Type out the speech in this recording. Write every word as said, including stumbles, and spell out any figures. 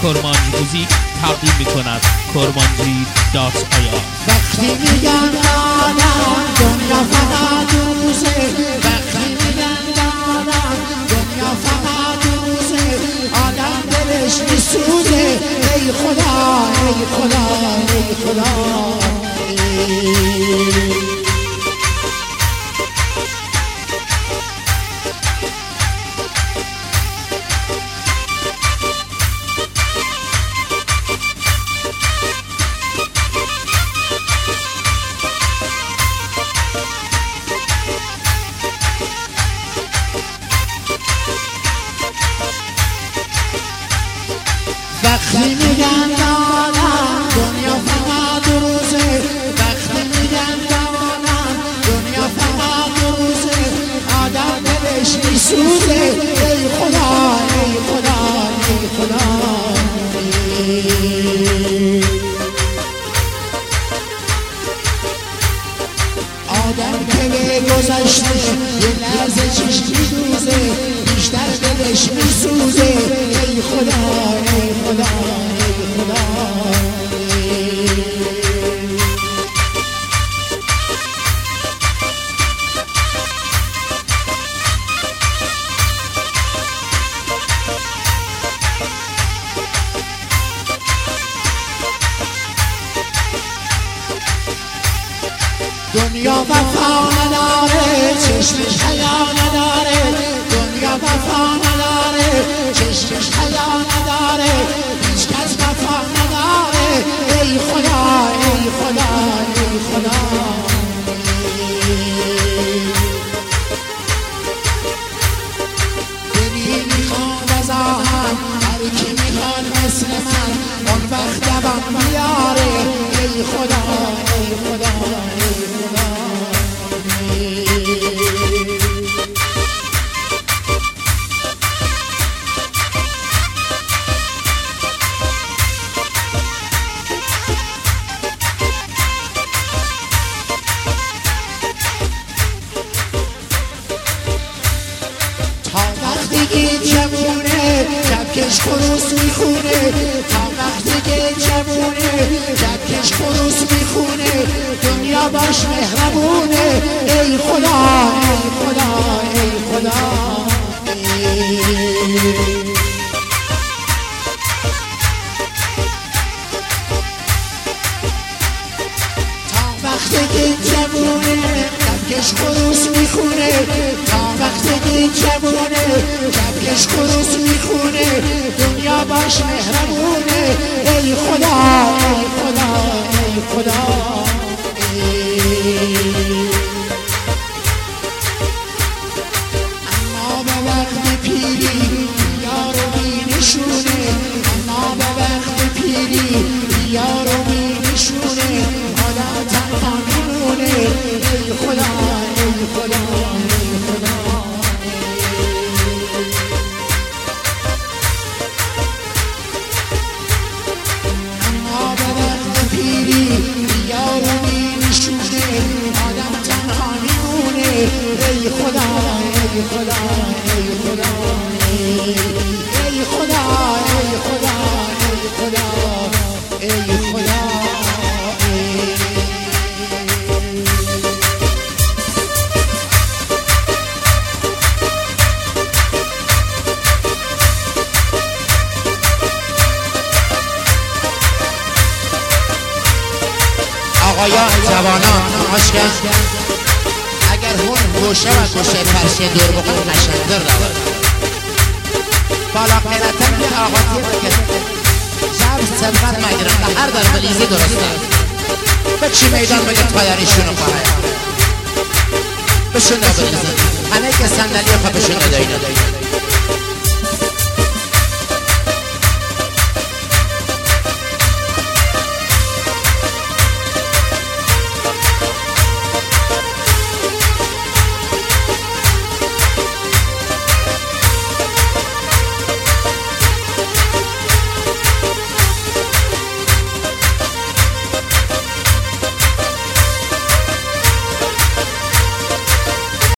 کرمانی موزیک تقدیم میکند کرمانجی دات آی آر. وقتی میگن دادم دنیا فقط روزه، وقتی میگن دادم دنیا فقط روزه، آدم دلش میسوزه. ای خدا ای خدا ای خدا ای وقتی میگن دادم دنیا فقط روزه، وقتی میگن دادم دنیا فقط روزه، آدم دلش میسوزه. ای خدا ای خدا ای خدا ای آدم که به گذشته یه لحظه چشم میدوزه، بیشتر دلش میسوزه. ای خدا ای خدا ای خدا دنیا وفا نداره، چشمش حیا نداره، دنیا وفا نداره، چشمش حیا نداره، هیچ کس وفا نداره. ای خدا ای خدا ای خدا دلی میخواد از آهن، هر کی میخواد مثل من اون وقت دوام بیاره. ای خدا ای خدا ای خدا تا وقتی که جوونه کپکش خروس میخونه، تا وقتی که جوونه کپکش خروس میخونه، دنیا باش مهربونه. ای خدا ای خدا ای خدا ای تا وقتی که جوونه کپکش خروس میخونه، تا وقتی که جوونه کپکش خروس میخونه، دنیا باش مهربونه. ای خدا ای خدا ای خدا ای اما به وقت پیری یارو بی نشونه، اما به وقت پیری یارو بی نشونه، آدم تنها میمونه. ای خدا ای خدا ای خدا اما به وقت پیری یارو بی نشونه، آدم تنها میمونه. ای خدا ای خدا ای خدا ای خدا ای خدا ای خدا ای خدا آقایان جوانان عاشقان، اگر هون گوشه و گوشه پرشه دور بکن قشنگتر رود. بالا قیرتن که آقاتی بگه جب سبقت مگرم ده هر در بلیزی درسته. به چی میدان بگه پایانیشونو خواهی بشونه بلیزی همه که صندلی خواه بشونه داینه.